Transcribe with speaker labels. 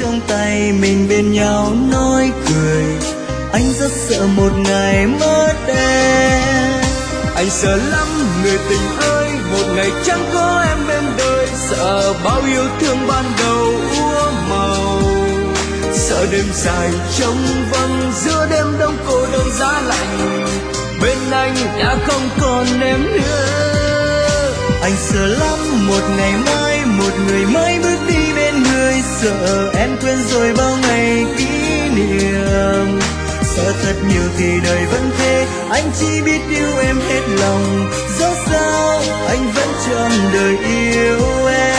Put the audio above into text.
Speaker 1: trong tay mình bên nhau nói cười. Anh rất sợ một ngày mất em. Anh sợ lắm người tình ơi, một ngày chẳng có em bên đời. Sợ bao yêu thương ban đầu úa màu, sợ đêm dài trông vắng giữa đêm đông cô đơn giá lạnh. Bên anh đã không còn em nữa. Anh sợ lắm một ngày mai một người mới bước đi bên người. Sợ em quên rồi bao ngày kỷ niệm. Sợ thật nhiều thì đời vẫn thế, anh chỉ biết yêu em hết lòng. Dẫu sao anh vẫn trọn đời yêu em.